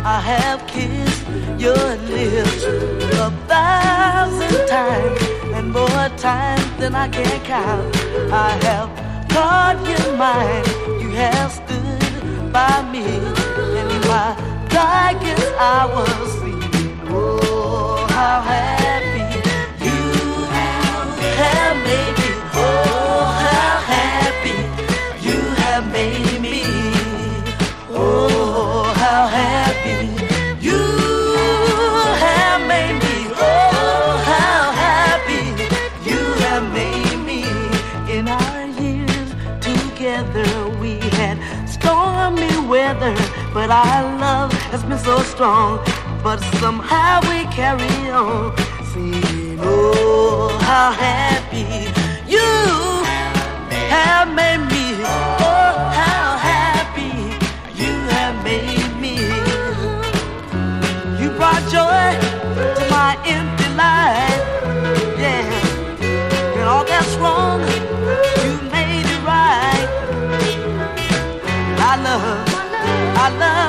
I have kissed your lips 1,000 times, and more times than I can count. I have called you mine. You have stood by me in my darkest hours. Oh, how happy you have made me. Oh, how happy you have made me. Oh, how happy you have made me. Oh, how happy you have made me. In our years together we had stormy weather, but our love has been so strong. But somehow we carry on, singing, oh, how happy you have made me. Oh, how happy you have made me. You brought joy to my empty life, yeah. And all that's wrong, you made it right. I love